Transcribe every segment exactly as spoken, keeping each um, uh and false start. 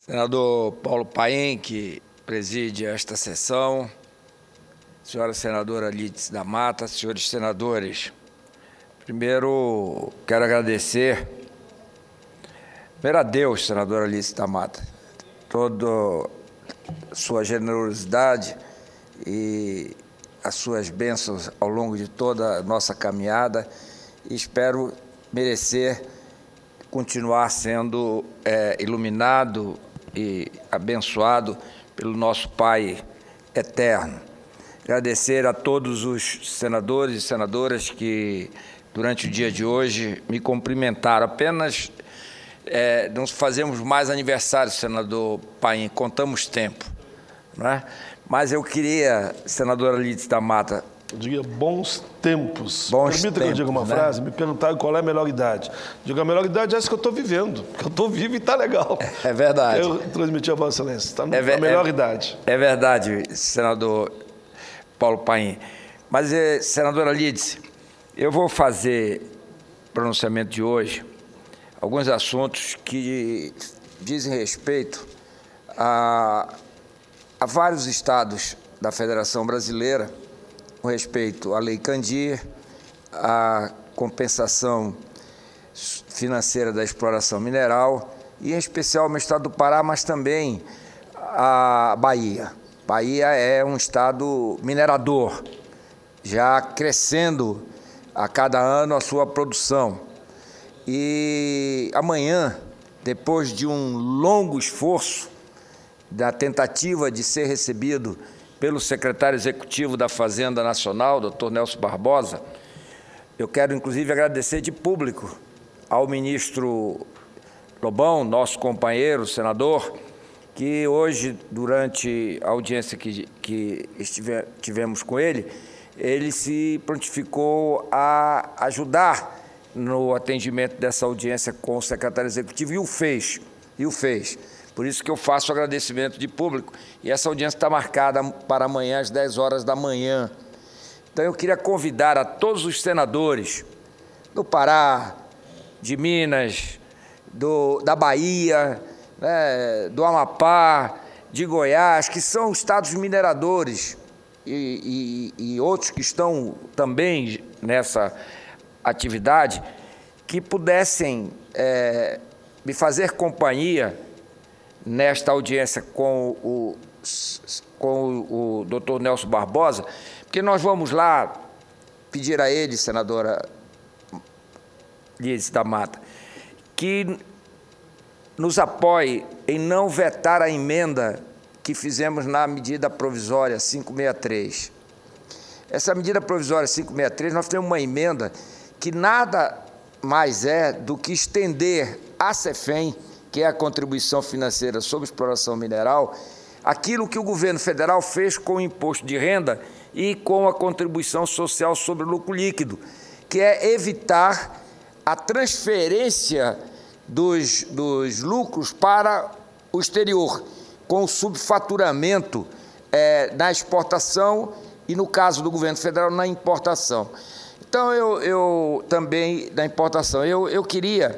Senador Paulo Paim, que preside esta sessão, senhora senadora Lídice da Mata, senhores senadores, primeiro quero agradecer, primeiro a Deus, senadora Lídice da Mata, toda a sua generosidade e as suas bênçãos ao longo de toda a nossa caminhada, e espero merecer continuar sendo é, iluminado e abençoado pelo nosso Pai eterno. Agradecer a todos os senadores e senadoras que, durante o dia de hoje, me cumprimentaram. Apenas é, não fazemos mais aniversário, senador Paim, contamos tempo, não é? Mas eu queria, senadora Lídice da Mata... Eu diria bons tempos. Bons Permita tempos, que eu diga uma né? frase, me perguntaram qual é a melhor idade. Digo, a melhor idade é essa que eu estou vivendo, que eu estou vivo e está legal. É verdade. Eu transmiti a Vossa Excelência, está na É, melhor é, idade. É verdade, senador Paulo Paim. Mas, eh, senadora Lídice, eu vou fazer pronunciamento de hoje alguns assuntos que dizem respeito a, a vários estados da Federação Brasileira, com respeito à Lei Candir, à compensação financeira da exploração mineral e, em especial, ao estado do Pará, mas também à Bahia. Bahia é um estado minerador, já crescendo a cada ano a sua produção. E amanhã, depois de um longo esforço, da tentativa de ser recebido pelo secretário executivo da Fazenda Nacional, doutor Nelson Barbosa, eu quero, inclusive, agradecer de público ao ministro Lobão, nosso companheiro, senador, que hoje, durante a audiência que, que estive, tivemos com ele, ele se prontificou a ajudar no atendimento dessa audiência com o secretário executivo e o fez, e o fez. Por isso que eu faço o agradecimento de público. E essa audiência está marcada para amanhã, às dez horas da manhã. Então, eu queria convidar a todos os senadores do Pará, de Minas, do, da Bahia, né, do Amapá, de Goiás, que são estados mineradores, e, e, e outros que estão também nessa atividade, que pudessem é, me fazer companhia nesta audiência com o, com o, o doutor Nelson Barbosa, porque nós vamos lá pedir a ele, senadora Lídice da Mata, que nos apoie em não vetar a emenda que fizemos na medida provisória quinhentos e sessenta e três. Essa medida provisória quinhentos e sessenta e três, nós temos uma emenda que nada mais é do que estender à CEFEM, que é a contribuição financeira sobre exploração mineral, aquilo que o governo federal fez com o imposto de renda e com a contribuição social sobre o lucro líquido, que é evitar a transferência dos, dos lucros para o exterior, com o subfaturamento é, na exportação e, no caso do governo federal, na importação. Então, eu, eu também, na importação, eu, eu queria...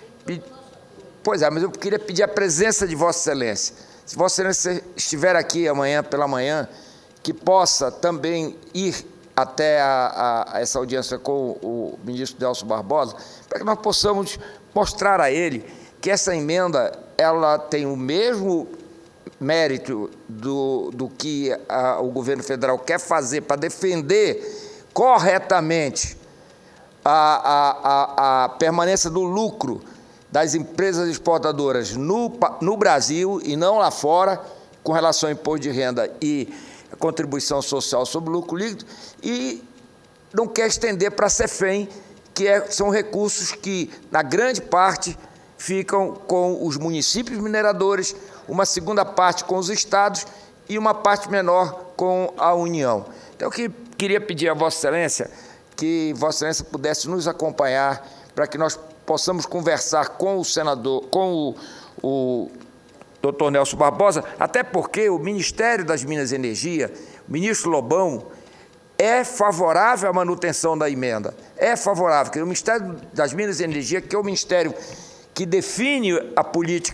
Pois é, mas eu queria pedir a presença de Vossa Excelência. Se Vossa Excelência estiver aqui amanhã pela manhã, que possa também ir até a, a, a essa audiência com o ministro Nelson Barbosa, para que nós possamos mostrar a ele que essa emenda ela tem o mesmo mérito do, do que a, o governo federal quer fazer para defender corretamente a, a, a, a permanência do lucro das empresas exportadoras no, no Brasil e não lá fora, com relação ao imposto de renda e a contribuição social sobre o lucro líquido, e não quer estender para a CEFEM, que é, são recursos que, na grande parte, ficam com os municípios mineradores, uma segunda parte com os estados e uma parte menor com a União. Então, eu que, queria pedir a Vossa Excelência que Vossa Excelência pudesse nos acompanhar para que nós possamos conversar com o senador, com o, o doutor Nelson Barbosa, até porque o Ministério das Minas e Energia, o ministro Lobão, é favorável à manutenção da emenda, é favorável, porque o Ministério das Minas e Energia, que é o ministério que define a política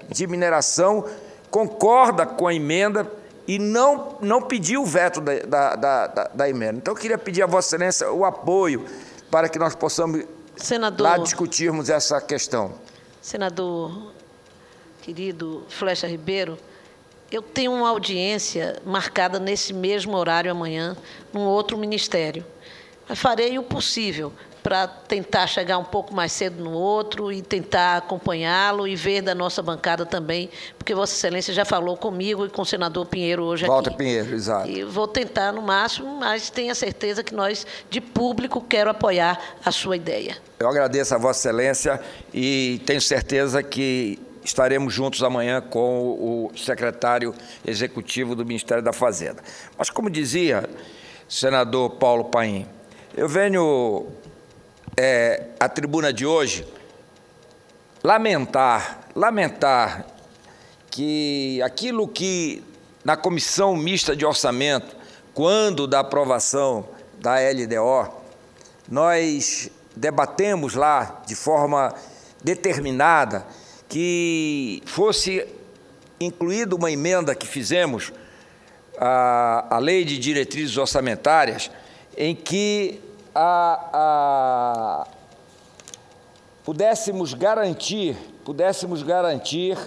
de Mineração concorda com a emenda e não, não pediu o veto da, da, da, da, da emenda. Então, eu queria pedir a Vossa Excelência o apoio para que nós possamos Senador, lá discutirmos essa questão. Senador querido Flecha Ribeiro, eu tenho uma audiência marcada nesse mesmo horário amanhã, num outro ministério. Mas farei o possível para tentar chegar um pouco mais cedo no outro e tentar acompanhá-lo e ver da nossa bancada também, porque Vossa Excelência já falou comigo e com o senador Pinheiro hoje aqui. Walter Pinheiro, exato. E vou tentar no máximo, mas tenha certeza que nós, de público, quero apoiar a sua ideia. Eu agradeço a Vossa Excelência e tenho certeza que estaremos juntos amanhã com o secretário executivo do Ministério da Fazenda. Mas, como dizia o senador Paulo Paim, eu venho é, à tribuna de hoje lamentar, lamentar que aquilo que na Comissão Mista de Orçamento, quando da aprovação da L D O, nós debatemos lá de forma determinada que fosse incluída uma emenda que fizemos à, à Lei de Diretrizes Orçamentárias, em que a, a, pudéssemos garantir, pudéssemos garantir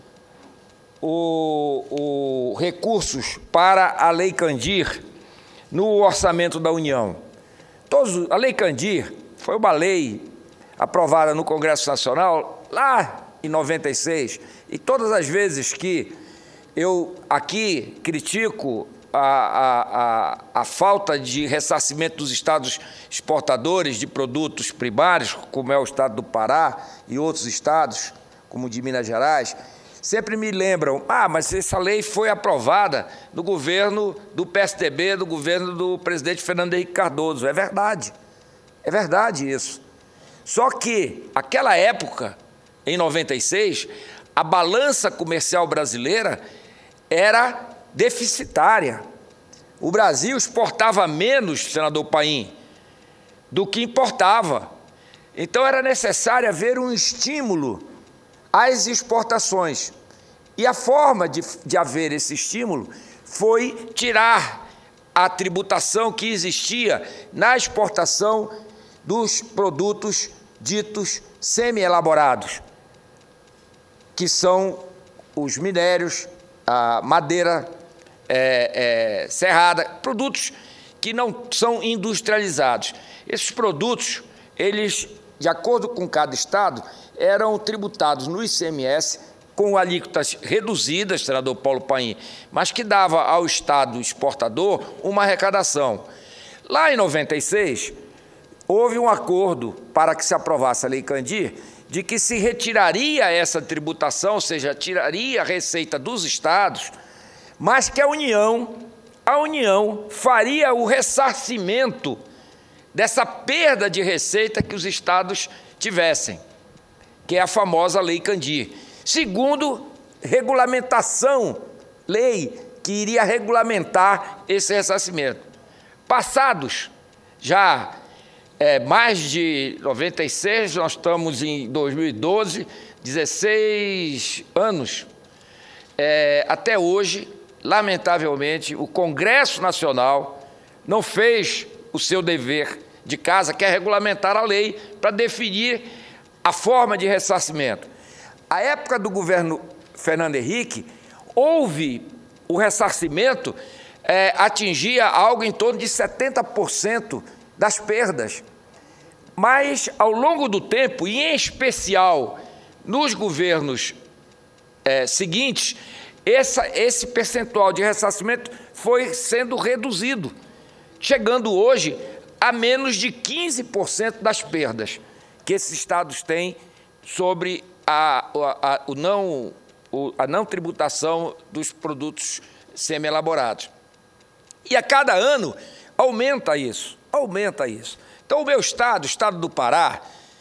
o, o recursos para a Lei Candir no orçamento da União. Todos, a Lei Candir foi uma lei aprovada no Congresso Nacional lá em noventa e seis, e todas as vezes que eu aqui critico a, a, a, a falta de ressarcimento dos estados exportadores de produtos primários, como é o estado do Pará e outros estados, como o de Minas Gerais, sempre me lembram, ah, mas essa lei foi aprovada no governo do P S D B, do governo do presidente Fernando Henrique Cardoso. É verdade, é verdade isso. Só que, naquela época, em noventa e seis, a balança comercial brasileira era deficitária. O Brasil exportava menos, senador Paim, do que importava. Então, era necessário haver um estímulo às exportações. E a forma de, de haver esse estímulo foi tirar a tributação que existia na exportação dos produtos ditos semi-elaborados, que são os minérios, a madeira é, é, serrada, produtos que não são industrializados. Esses produtos, eles, de acordo com cada estado, eram tributados no I C M S com alíquotas reduzidas, senador Paulo Paim, mas que dava ao estado exportador uma arrecadação. Lá em noventa e seis, houve um acordo para que se aprovasse a Lei Candir, de que se retiraria essa tributação, ou seja, tiraria a receita dos estados, mas que a União, a União faria o ressarcimento dessa perda de receita que os estados tivessem, que é a famosa Lei Candir, segundo regulamentação, lei que iria regulamentar esse ressarcimento. Passados já É, mais de noventa e seis, nós estamos em dois mil e doze, dezesseis anos. É, até hoje, lamentavelmente, o Congresso Nacional não fez o seu dever de casa, que é regulamentar a lei para definir a forma de ressarcimento. À época do governo Fernando Henrique, houve o ressarcimento, é, atingia algo em torno de setenta por cento das perdas, mas ao longo do tempo, e em especial nos governos é, seguintes, essa, esse percentual de ressarcimento foi sendo reduzido, chegando hoje a menos de quinze por cento das perdas que esses estados têm sobre a, a, a, o não, o, a não tributação dos produtos semi-elaborados. E a cada ano aumenta isso. Aumenta isso. Então, o meu estado, o estado do Pará,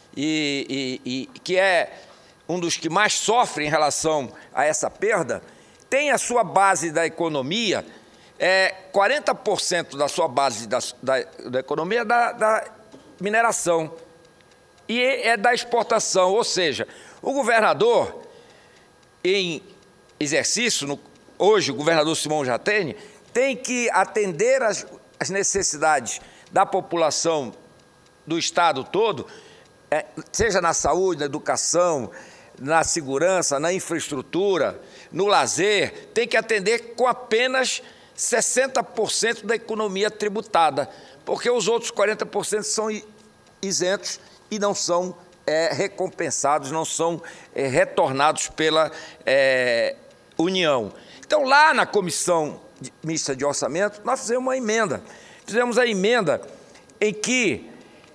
e, e, e, que é um dos que mais sofre em relação a essa perda, tem a sua base da economia, é, quarenta por cento da sua base da, da, da economia é da, da mineração e é da exportação, ou seja, o governador, em exercício, no, hoje o governador Simão Jatene, tem que atender às, às necessidades da população do Estado todo, é, seja na saúde, na educação, na segurança, na infraestrutura, no lazer, tem que atender com apenas sessenta por cento da economia tributada, porque os outros quarenta por cento são isentos e não são é, recompensados, não são é, retornados pela é, União. Então, lá na Comissão Mista de Orçamento, nós fizemos uma emenda. Fizemos a emenda em que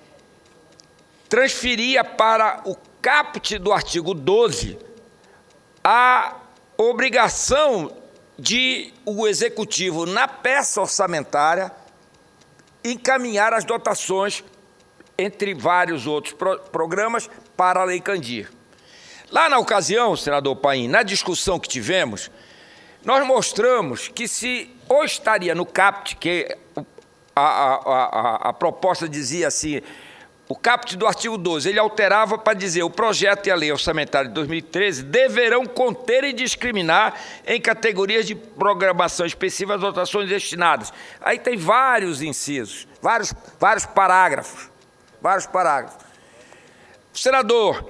transferia para o caput do artigo doze a obrigação de o Executivo, na peça orçamentária, encaminhar as dotações, entre vários outros pro programas, para a Lei Candir. Lá na ocasião, senador Paim, na discussão que tivemos, nós mostramos que se ou estaria no caput, que a, a, a, a proposta dizia assim, o caput do artigo doze, ele alterava para dizer o projeto e a lei orçamentária de dois mil e treze deverão conter e discriminar em categorias de programação específica as dotações destinadas. Aí tem vários incisos, vários, vários parágrafos, vários parágrafos. O senador,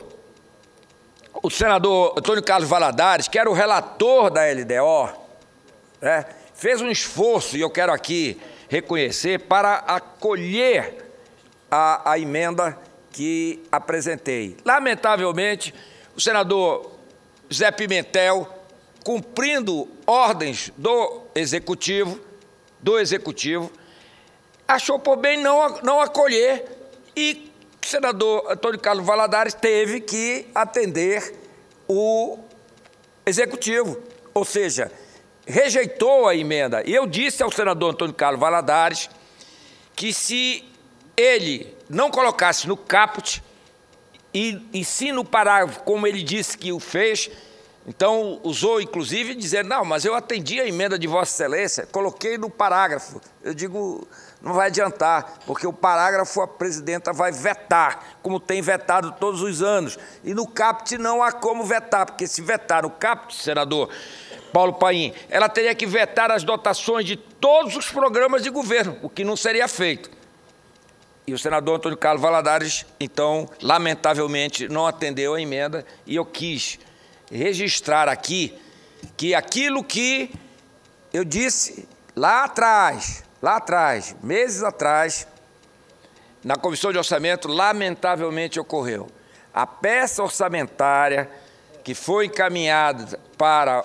o senador Antônio Carlos Valadares, que era o relator da L D O, né, fez um esforço, e eu quero aqui reconhecer, para acolher A, a emenda que apresentei. Lamentavelmente, o senador Zé Pimentel, cumprindo ordens do Executivo, do Executivo, achou por bem não, não acolher e o senador Antônio Carlos Valadares teve que atender o Executivo, ou seja, rejeitou a emenda. E eu disse ao senador Antônio Carlos Valadares que se ele não colocasse no caput e, e sim no parágrafo, como ele disse que o fez, então usou inclusive dizer, não, mas eu atendi a emenda de Vossa Excelência, coloquei no parágrafo. Eu digo, não vai adiantar, porque o parágrafo a presidenta vai vetar, como tem vetado todos os anos, e no caput não há como vetar, porque se vetar no caput, senador Paulo Paim, ela teria que vetar as dotações de todos os programas de governo, o que não seria feito. E o senador Antônio Carlos Valadares, então, lamentavelmente, não atendeu a emenda e eu quis registrar aqui que aquilo que eu disse lá atrás, lá atrás, meses atrás, na Comissão de Orçamento, lamentavelmente ocorreu. A peça orçamentária que foi encaminhada para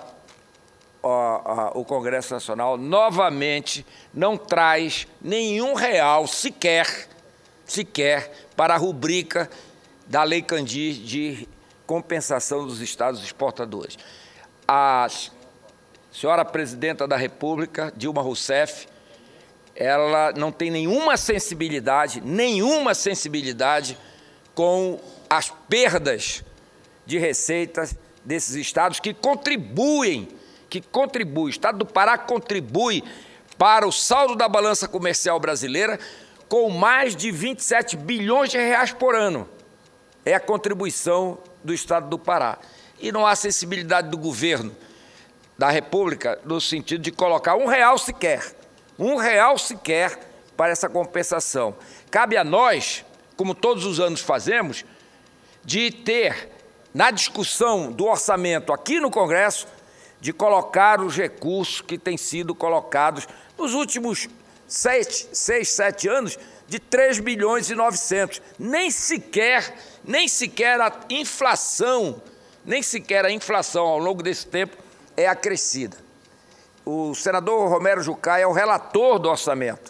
o Congresso Nacional, novamente, não traz nenhum real sequer sequer para a rubrica da Lei Candir de compensação dos estados exportadores. A senhora presidenta da República, Dilma Rousseff, ela não tem nenhuma sensibilidade, nenhuma sensibilidade com as perdas de receitas desses estados que contribuem, que contribuem, o Estado do Pará contribui para o saldo da balança comercial brasileira com mais de vinte e sete bilhões de reais por ano. É a contribuição do Estado do Pará. E não há sensibilidade do governo da República no sentido de colocar um real sequer, um real sequer para essa compensação. Cabe a nós, como todos os anos fazemos, de ter, na discussão do orçamento aqui no Congresso, de colocar os recursos que têm sido colocados nos últimos Seis, seis, sete anos, de três bilhões e novecentos. Nem sequer, nem sequer a inflação, nem sequer a inflação ao longo desse tempo é acrescida. O senador Romero Jucá é o relator do orçamento.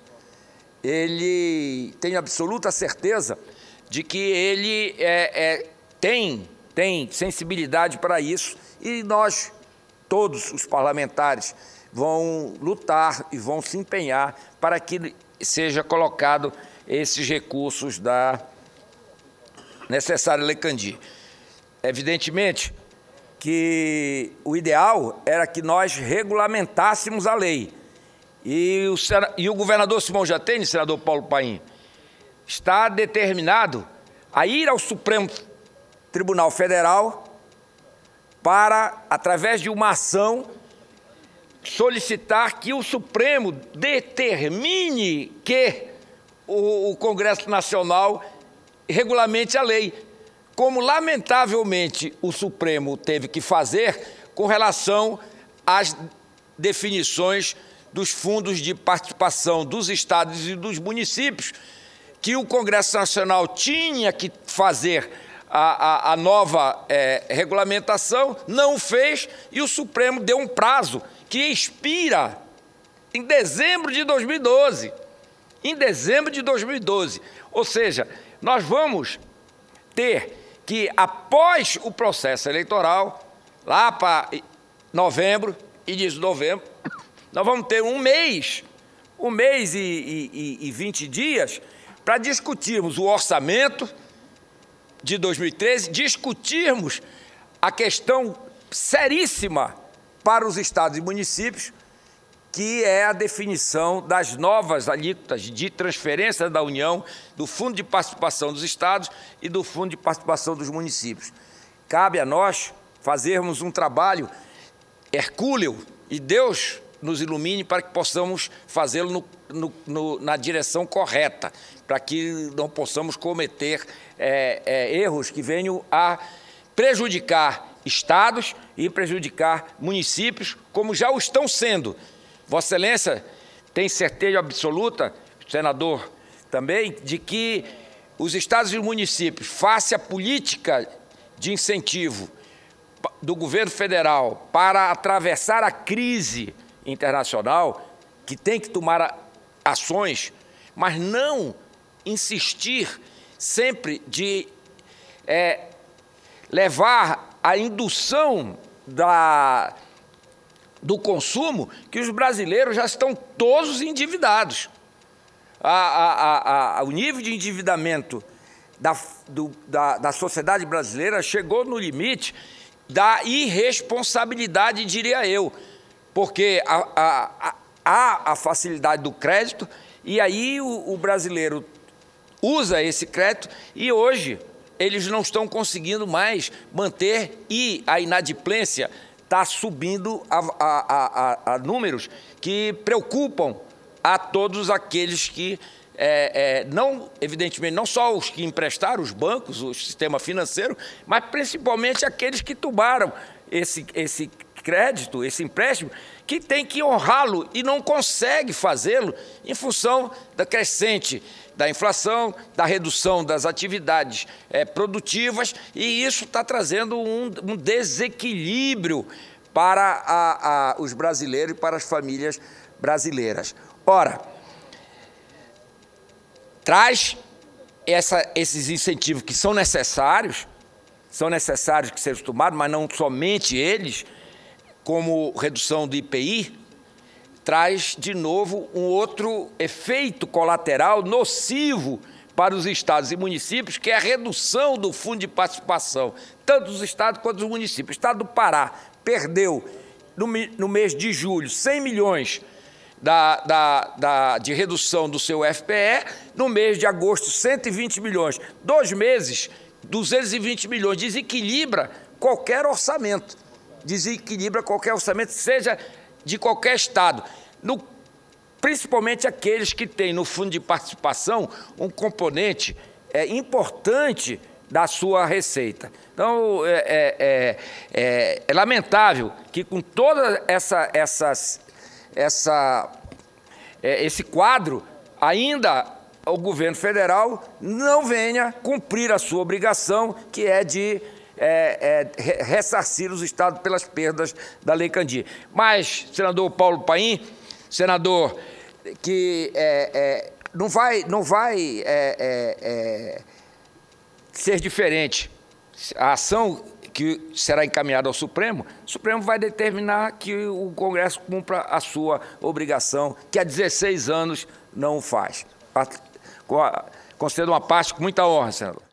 Ele tem absoluta certeza de que ele é, é, tem, tem sensibilidade para isso e nós, todos os parlamentares, vão lutar e vão se empenhar para que seja colocado esses recursos da necessária Lei Candir. Evidentemente que o ideal era que nós regulamentássemos a lei. E o, e o governador Simão Jatene, senador Paulo Paim, está determinado a ir ao Supremo Tribunal Federal para, através de uma ação, solicitar que o Supremo determine que o, o Congresso Nacional regulamente a lei, como, lamentavelmente, o Supremo teve que fazer com relação às definições dos fundos de participação dos estados e dos municípios, que o Congresso Nacional tinha que fazer a, a, a nova é, regulamentação, não fez, e o Supremo deu um prazo que expira em dezembro de dois mil e doze. Em dezembro de dois mil e doze. Ou seja, nós vamos ter que, após o processo eleitoral, lá para novembro, início de novembro, nós vamos ter um mês, um mês e, e, e vinte dias para discutirmos o orçamento de dois mil e treze, discutirmos a questão seríssima para os estados e municípios, que é a definição das novas alíquotas de transferência da União, do Fundo de Participação dos Estados e do Fundo de Participação dos Municípios. Cabe a nós fazermos um trabalho hercúleo, e Deus nos ilumine para que possamos fazê-lo no, no, no, na direção correta, para que não possamos cometer é, é, erros que venham a prejudicar estados e prejudicar municípios, como já o estão sendo. Vossa Excelência tem certeza absoluta, senador, também, de que os estados e os municípios, face à política de incentivo do governo federal para atravessar a crise internacional, que tem que tomar ações, mas não insistir sempre de é, levar a indução da, do consumo, que os brasileiros já estão todos endividados. A, a, a, o nível de endividamento da, do, da, da sociedade brasileira chegou no limite da irresponsabilidade, diria eu, porque há a, a, a facilidade do crédito, e aí o, o brasileiro usa esse crédito, e hoje eles não estão conseguindo mais manter, e a inadimplência está subindo a, a, a, a números que preocupam a todos aqueles que, é, é, não, evidentemente, não só os que emprestaram, os bancos, o sistema financeiro, mas principalmente aqueles que tomaram esse, esse crédito, esse empréstimo, que tem que honrá-lo e não consegue fazê-lo em função da crescente da inflação, da redução das atividades é, produtivas, e isso está trazendo um, um desequilíbrio para a, a, os brasileiros e para as famílias brasileiras. Ora, traz essa, esses incentivos que são necessários, são necessários que sejam tomados, mas não somente eles, como redução do I P I, traz de novo um outro efeito colateral nocivo para os estados e municípios, que é a redução do fundo de participação, tanto dos estados quanto dos municípios. O estado do Pará perdeu, no, no mês de julho, cem milhões da, da, da, de redução do seu F P E, no mês de agosto, cento e vinte milhões. Dois meses, duzentos e vinte milhões, desequilibra qualquer orçamento, desequilibra qualquer orçamento, seja de qualquer estado, no, principalmente aqueles que têm no fundo de participação um componente é, importante da sua receita. Então, é, é, é, é lamentável que com toda essa, essas, essa, é, esse quadro, ainda o governo federal não venha cumprir a sua obrigação, que é de É, é, ressarcir os estados pelas perdas da Lei Candir. Mas, senador Paulo Paim, senador, que é, é, não vai, não vai é, é, é, ser diferente. A ação que será encaminhada ao Supremo, o Supremo vai determinar que o Congresso cumpra a sua obrigação, que há dezesseis anos não faz. Concedo uma parte com muita honra, senador.